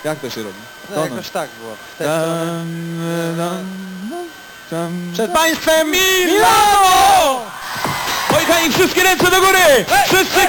Jak to się robi? No, jakoś tak było. Przed Przed państwem Milano! Moi kochani, wszystkie ręce do góry! Wszyscy